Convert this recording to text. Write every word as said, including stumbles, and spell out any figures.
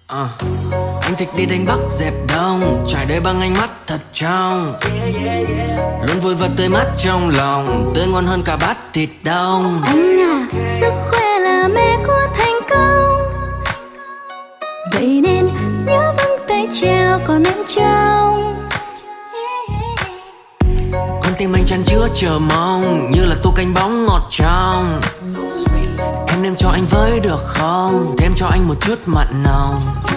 Ờ. Anh thích đi đánh Bắc dẹp Đông, trải đời bằng ánh mắt thật trong, luôn vui và tươi mát trong lòng, tươi ngon hơn cả bát thịt đông. Anh à, sức khỏe là mẹ của thành công, vậy nên nhớ vững tay treo còn em trong. Con tim anh chan chứa chờ mong, như là tô canh bóng ngọt trong. Em đem cho anh với được không, thêm cho anh một chút mặn nồng.